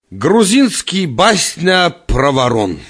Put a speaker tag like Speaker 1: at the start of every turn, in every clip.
Speaker 1: Грузинский басня про ворон.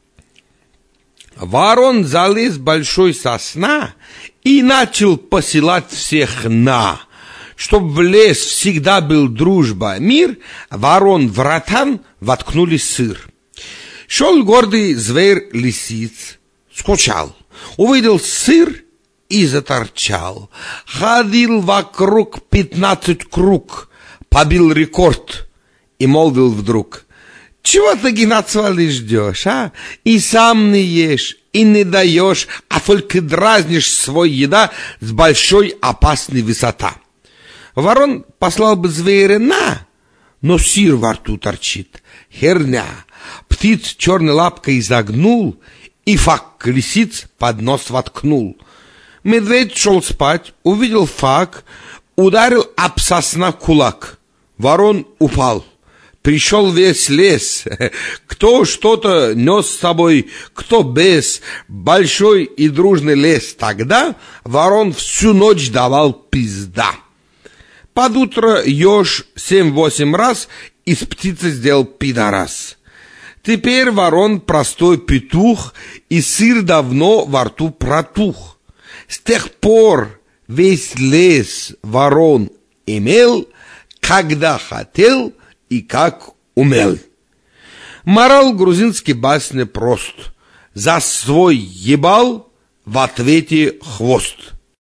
Speaker 1: Ворон залез в большой сосна и начал посылать всех чтоб в лес всегда был дружба, мир, ворон в ротан воткнули сыр. Шел гордый зверь лисиц, скучал, увидел сыр и заторчал. Ходил вокруг 15 круг, побил рекорд и молвил вдруг: чего ты, геноцвали, ждешь, а? И сам не ешь, и не даешь, а только дразнишь свой еда с большой опасной высота. Ворон послал бы зверя но сыр во рту торчит. Херня. Птиц черной лапкой изогнул и фак лисиц под нос воткнул. Медведь шел спать, увидел фак, ударил об сосна кулак. Ворон упал. Пришел весь лес, кто что-то нес с собой, кто без. Большой и дружный лес тогда ворон всю ночь давал пизда. Под утро еж 7-8 раз из птицы сделал пидорас. Теперь ворон простой петух, и сыр давно во рту протух. С тех пор весь лес ворон имел, когда хотел и как умел. Мораль грузинской басни прост: за свой ебал в ответе хвост.